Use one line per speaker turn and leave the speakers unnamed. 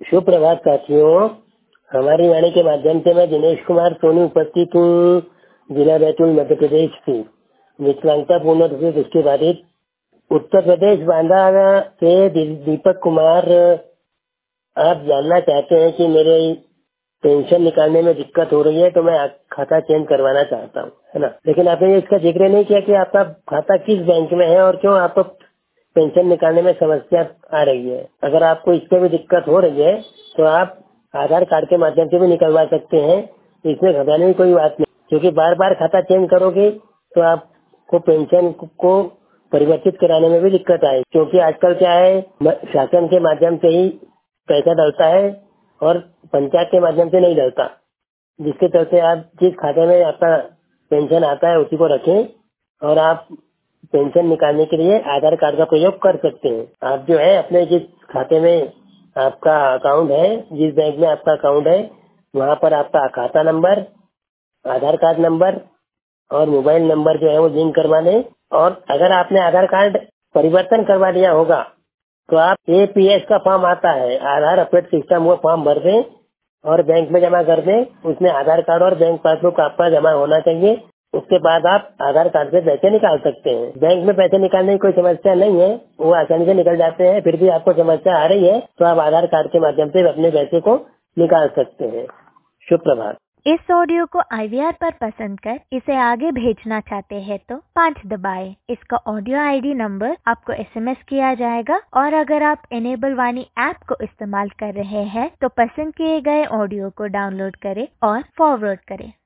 सुप्रभात साथियों। हमारी वाणी के माध्यम से मैं दिनेश कुमार सोनी उपस्थित हूँ, जिला बैतूल मध्य प्रदेश से। विकलांगता पूर्ण रूप से दृष्टिबाधित उत्तर प्रदेश बांदा से दीपक कुमार, आप जानना चाहते हैं कि मेरे पेंशन निकालने में दिक्कत हो रही है, तो मैं खाता चेंज करवाना चाहता हूँ, है ना। लेकिन आपने इसका जिक्र नहीं किया कि आपका खाता किस बैंक में है और क्यों आपको पेंशन निकालने में समस्या आ रही है। अगर आपको इसमें भी दिक्कत हो रही है तो आप आधार कार्ड के माध्यम से भी निकलवा सकते हैं। इसमें घबराने की कोई बात नहीं, क्योंकि बार बार खाता चेंज करोगे तो आपको पेंशन को परिवर्तित कराने में भी दिक्कत आए, क्योंकि आजकल क्या है, शासन के माध्यम से ही पैसा डलता है और पंचायत के माध्यम से नहीं डलता, जिसके चलते आप जिस खाते में आपका पेंशन आता है उसी को रखें और आप पेंशन निकालने के लिए आधार कार्ड का प्रयोग कर सकते हैं। आप जो है अपने जिस खाते में आपका अकाउंट है, जिस बैंक में आपका अकाउंट है, वहाँ पर आपका खाता नंबर, आधार कार्ड नंबर और मोबाइल नंबर जो है वो लिंक करवा लें। और अगर आपने आधार कार्ड परिवर्तन करवा लिया होगा तो आप एपीएस का फॉर्म आता है, आधार अपडेट सिस्टम, वो फॉर्म भर दें और बैंक में जमा कर दें। उसमें आधार कार्ड और बैंक पासबुक आपका जमा होना चाहिए। उसके बाद आप आधार कार्ड से पैसे निकाल सकते हैं। बैंक में पैसे निकालने की कोई समस्या नहीं है, वो आसानी से निकल जाते हैं। फिर भी आपको समस्या आ रही है तो आप आधार कार्ड के माध्यम से अपने पैसे को निकाल सकते हैं। शुभ प्रभात।
इस ऑडियो को IVR पर पसंद कर इसे आगे भेजना चाहते हैं तो 5 दबाएं। इसका ऑडियो ID नंबर आपको SMS किया जाएगा और अगर आप इनेबल वाणी ऐप को इस्तेमाल कर रहे हैं तो पसंद किए गए ऑडियो को डाउनलोड करें और फॉरवर्ड करें।